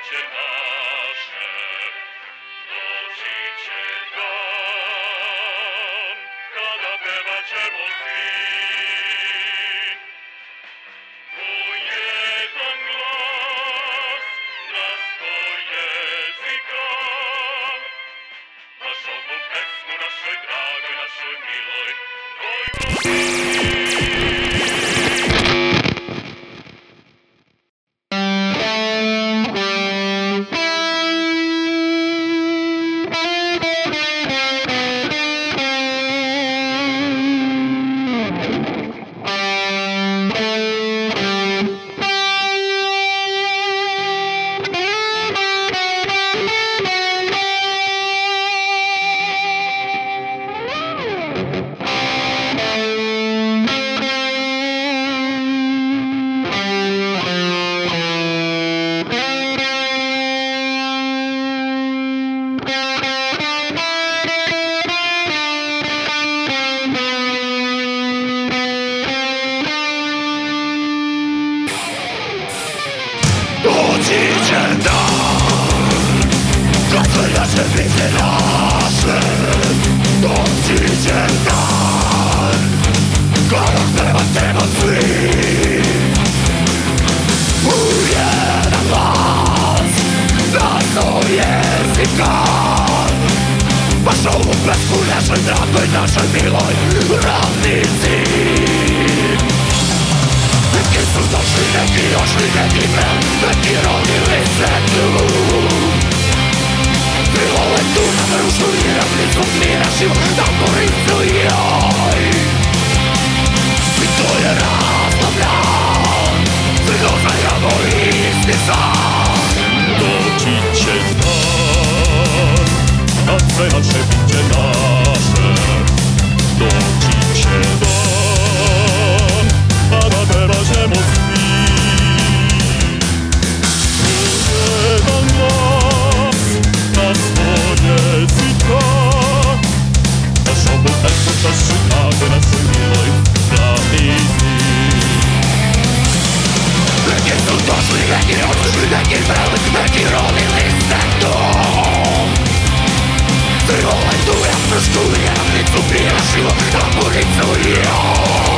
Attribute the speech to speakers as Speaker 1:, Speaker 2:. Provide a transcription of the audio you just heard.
Speaker 1: biće naše, doći će dan, kada pevat ćemo svi. U jedan glas, na 100 jezika, našu ovu pesmu, našoj dragoj, našoj miloj, Vojvodini. Doći će dan, kad sve će biti naše. Doći će dan, kada pevat ćemo svi. U jedan glas, na 100 jezika, baš ovu pesmu našoj dragoj, našoj miloj ravnici. Neki su došli, neki ošli, neki vel, neki rodili se tu. Krilove tu narušili ravnicu mira život na Goricu, joj. I to je razlogan, dozajamo isti san. Doći će dan, kad sve naše biće naše. Doći će dan, kada pevat ćemo svi. U jedan glas, na 100 jezika, naš ovu pesmu, našu dragu, našu miloj ravnici. Neki su došli, neki otišli, neki velik, neki rodili se tu. Svi vole tu jasnošću i ravnicu, prije život na Goricu, joj.